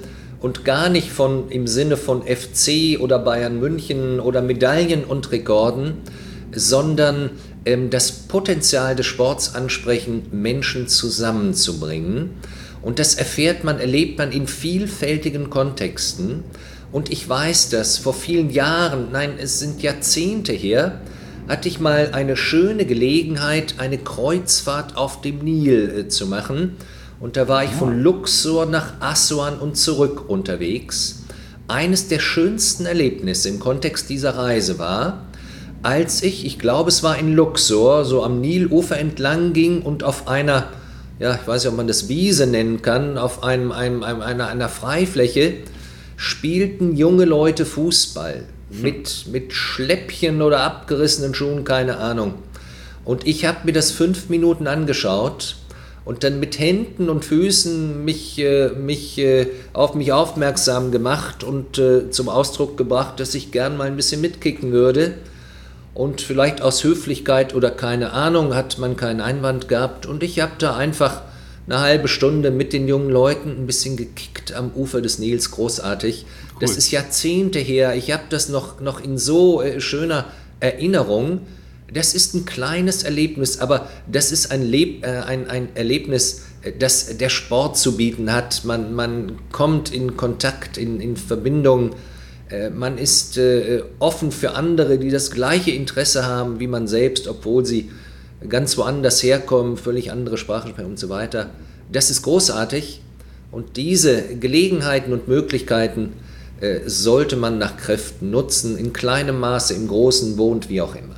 und gar nicht von, im Sinne von F C oder Bayern München oder Medaillen und Rekorden, sondern ähm, das Potenzial des Sports ansprechen, Menschen zusammenzubringen. Und das erfährt man, erlebt man in vielfältigen Kontexten. Und ich weiß das, vor vielen Jahren, nein, es sind Jahrzehnte her, hatte ich mal eine schöne Gelegenheit, eine Kreuzfahrt auf dem Nil äh, zu machen. Und da war ich von Luxor nach Assuan und zurück unterwegs. Eines der schönsten Erlebnisse im Kontext dieser Reise war, als ich, ich glaube es war in Luxor, so am Nilufer entlang ging und auf einer, ja, ich weiß nicht, ob man das Wiese nennen kann, auf einem, einem, einem, einer, einer Freifläche spielten junge Leute Fußball mit, mit Schläppchen oder abgerissenen Schuhen, keine Ahnung. Und ich habe mir das fünf Minuten angeschaut und dann mit Händen und Füßen mich, äh, mich, äh, auf mich aufmerksam gemacht und äh, zum Ausdruck gebracht, dass ich gern mal ein bisschen mitkicken würde. Und vielleicht aus Höflichkeit oder keine Ahnung hat man keinen Einwand gehabt. Und ich habe da einfach eine halbe Stunde mit den jungen Leuten ein bisschen gekickt am Ufer des Nils, großartig. Cool. Das ist Jahrzehnte her. Ich habe das noch, noch in so äh, schöner Erinnerung. Das ist ein kleines Erlebnis, aber das ist ein, Leb- äh, ein, ein Erlebnis, das der Sport zu bieten hat. Man, man kommt in Kontakt, in, in Verbindung. Äh, man ist äh, offen für andere, die das gleiche Interesse haben wie man selbst, obwohl sie ganz woanders herkommen, völlig andere Sprache sprechen und so weiter. Das ist großartig und diese Gelegenheiten und Möglichkeiten äh, sollte man nach Kräften nutzen, in kleinem Maße, im großen, wohnt, wie auch immer.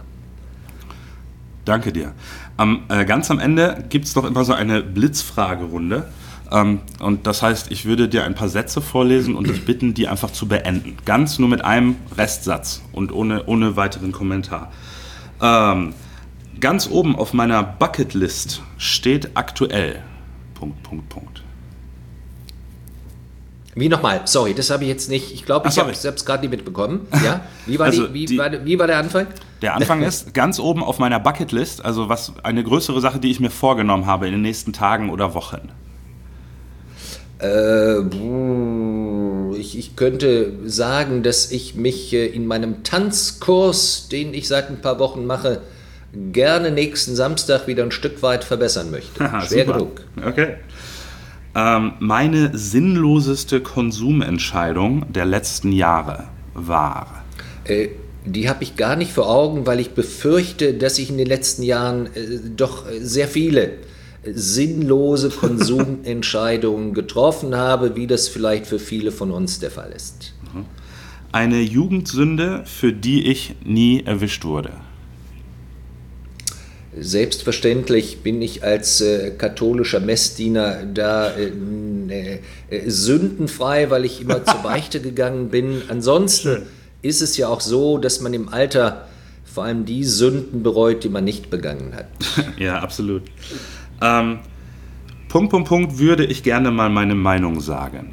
Danke dir. Am, äh, ganz am Ende gibt es doch immer so eine Blitzfragerunde. Ähm, und das heißt, ich würde dir ein paar Sätze vorlesen und dich bitten, die einfach zu beenden. Ganz nur mit einem Restsatz und ohne, ohne weiteren Kommentar. Ähm, ganz oben auf meiner Bucketlist steht aktuell. Punkt, Punkt, Punkt. Wie nochmal? Sorry, das habe ich jetzt nicht. Ich glaube, ich habe es gerade nicht mitbekommen. Ja? Wie, war also die, wie, die, war, wie war der Anfang? Der Anfang ist ganz oben auf meiner Bucketlist, also was eine größere Sache, die ich mir vorgenommen habe in den nächsten Tagen oder Wochen. Äh, ich, ich könnte sagen, dass ich mich in meinem Tanzkurs, den ich seit ein paar Wochen mache, gerne nächsten Samstag wieder ein Stück weit verbessern möchte. Aha, schwer super. genug. Okay. Ähm, meine sinnloseste Konsumentscheidung der letzten Jahre war? Äh, die habe ich gar nicht vor Augen, weil ich befürchte, dass ich in den letzten Jahren äh, doch sehr viele sinnlose Konsumentscheidungen getroffen habe, wie das vielleicht für viele von uns der Fall ist. Eine Jugendsünde, für die ich nie erwischt wurde. Selbstverständlich bin ich als äh, katholischer Messdiener da äh, äh, sündenfrei, weil ich immer zur Beichte gegangen bin. Ansonsten Schön. Ist es ja auch so, dass man im Alter vor allem die Sünden bereut, die man nicht begangen hat. Ja, absolut. Ähm, Punkt, Punkt, Punkt, würde ich gerne mal meine Meinung sagen.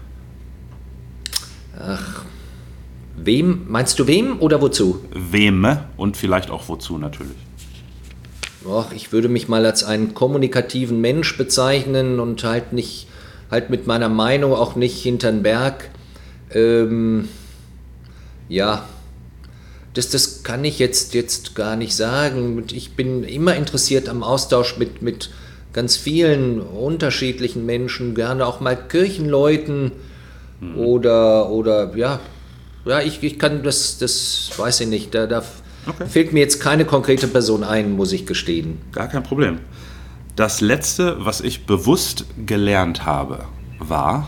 Ach, wem? Meinst du wem oder wozu? Wem und vielleicht auch wozu natürlich. Och, ich würde mich mal als einen kommunikativen Mensch bezeichnen und halt nicht, halt mit meiner Meinung auch nicht hintern Berg. Ähm, ja, das, das kann ich jetzt, jetzt gar nicht sagen. Ich bin immer interessiert am Austausch mit, mit ganz vielen unterschiedlichen Menschen, gerne auch mal Kirchenleuten mhm. oder, oder ja, ja ich, ich kann das, das weiß ich nicht, da, da okay. fehlt mir jetzt keine konkrete Person ein, muss ich gestehen. Gar kein Problem. Das Letzte, was ich bewusst gelernt habe, war...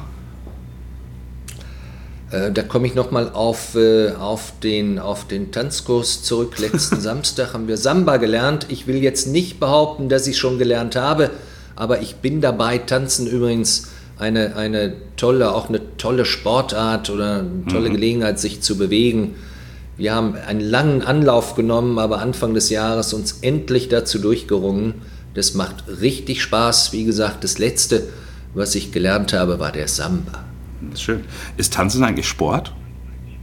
Da komme ich nochmal auf, äh, auf, den, auf den Tanzkurs zurück. Letzten Samstag haben wir Samba gelernt. Ich will jetzt nicht behaupten, dass ich schon gelernt habe, aber ich bin dabei. Tanzen übrigens eine, eine tolle, auch eine tolle Sportart oder eine tolle mhm. Gelegenheit, sich zu bewegen. Wir haben einen langen Anlauf genommen, aber Anfang des Jahres uns endlich dazu durchgerungen. Das macht richtig Spaß. Wie gesagt, das Letzte, was ich gelernt habe, war der Samba. Das ist schön. Ist Tanzen eigentlich Sport?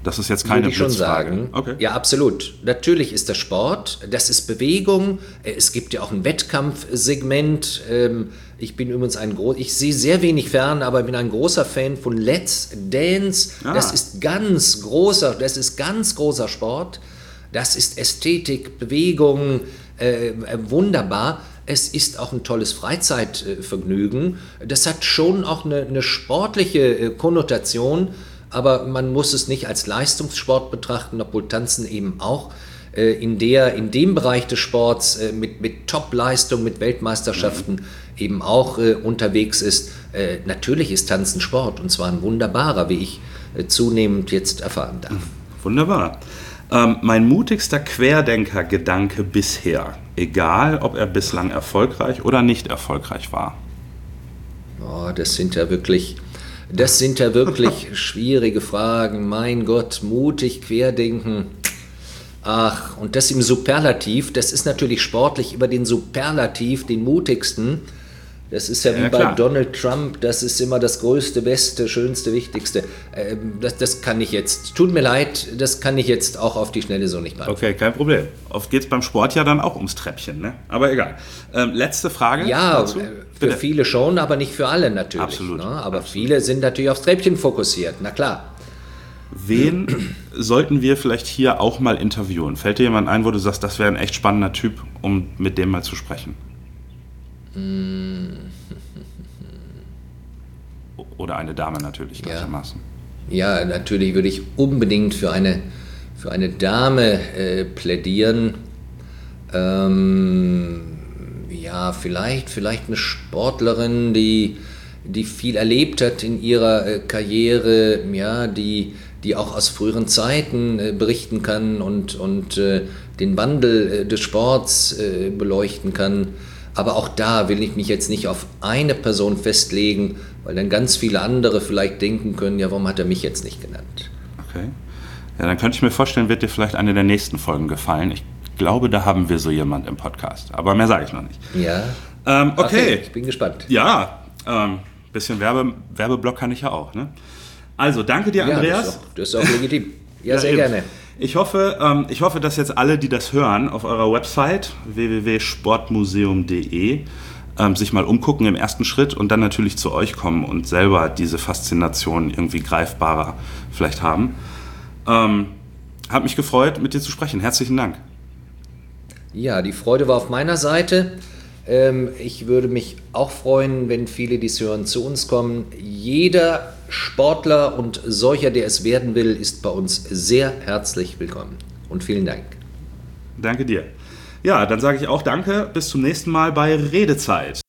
Das ist jetzt keine Würde ich schon Blitzfrage. sagen. Okay. Ja, absolut. Natürlich ist das Sport, das ist Bewegung. Es gibt ja auch ein Wettkampfsegment. Ich bin übrigens ein groß, ich sehe sehr wenig fern, aber bin ein großer Fan von Let's Dance. Ah. Das ist ganz großer, das ist ganz großer Sport. Das ist Ästhetik, Bewegung, äh, wunderbar. Es ist auch ein tolles Freizeitvergnügen. Das hat schon auch eine, eine sportliche Konnotation. Aber man muss es nicht als Leistungssport betrachten, obwohl Tanzen eben auch äh, in, der, in dem Bereich des Sports äh, mit, mit Top-Leistung, mit Weltmeisterschaften mhm. eben auch äh, unterwegs ist. Äh, natürlich ist Tanzen Sport und zwar ein wunderbarer, wie ich äh, zunehmend jetzt erfahren darf. Wunderbar. Ähm, mein mutigster Querdenker-Gedanke bisher, egal ob er bislang erfolgreich oder nicht erfolgreich war. Oh, das sind ja wirklich... Das sind ja wirklich schwierige Fragen. Mein Gott, mutig, querdenken. Ach, und das im Superlativ, das ist natürlich sportlich über den Superlativ, den mutigsten. Das ist ja wie ja, bei klar. Donald Trump, das ist immer das Größte, Beste, Schönste, Wichtigste. Ähm, das, das kann ich jetzt, tut mir leid, das kann ich jetzt auch auf die Schnelle so nicht beantworten. Okay, kein Problem. Oft geht es beim Sport ja dann auch ums Treppchen, ne? Aber egal. Ähm, letzte Frage Ja, dazu? für Bitte. Viele schon, aber nicht für alle natürlich. Absolut. Ne? Aber Absolut. Viele sind natürlich aufs Treppchen fokussiert, na klar. Wen sollten wir vielleicht hier auch mal interviewen? Fällt dir jemand ein, wo du sagst, das wäre ein echt spannender Typ, um mit dem mal zu sprechen? Oder eine Dame natürlich gleichermaßen. Ja, ja, natürlich würde ich unbedingt für eine, für eine Dame äh, plädieren. Ähm, ja, vielleicht, vielleicht eine Sportlerin, die, die viel erlebt hat in ihrer äh, Karriere, ja, die, die auch aus früheren Zeiten äh, berichten kann und, und äh, den Wandel äh, des Sports äh, beleuchten kann. Aber auch da will ich mich jetzt nicht auf eine Person festlegen, weil dann ganz viele andere vielleicht denken können, ja, warum hat er mich jetzt nicht genannt? Okay. Ja, dann könnte ich mir vorstellen, wird dir vielleicht eine der nächsten Folgen gefallen. Ich glaube, da haben wir so jemand im Podcast. Aber mehr sage ich noch nicht. Ja. Ähm, okay. okay. Ich bin gespannt. Ja, ähm, bisschen Werbe, Werbeblock kann ich ja auch, ne? Also, danke dir, ja, Andreas. Das ist auch, das ist auch legitim. Ja, ja, sehr eben. gerne. Ich hoffe, ähm, ich hoffe, dass jetzt alle, die das hören, auf eurer Website w w w punkt sportmuseum punkt de ähm, sich mal umgucken im ersten Schritt und dann natürlich zu euch kommen und selber diese Faszination irgendwie greifbarer vielleicht haben. Ähm, hat mich gefreut, mit dir zu sprechen. Herzlichen Dank. Ja, die Freude war auf meiner Seite. Ähm, ich würde mich auch freuen, wenn viele, die es hören, zu uns kommen. Jeder Sportler und solcher, der es werden will, ist bei uns sehr herzlich willkommen. Und vielen Dank. Danke dir. Ja, dann sage ich auch danke. Bis zum nächsten Mal bei Redezeit.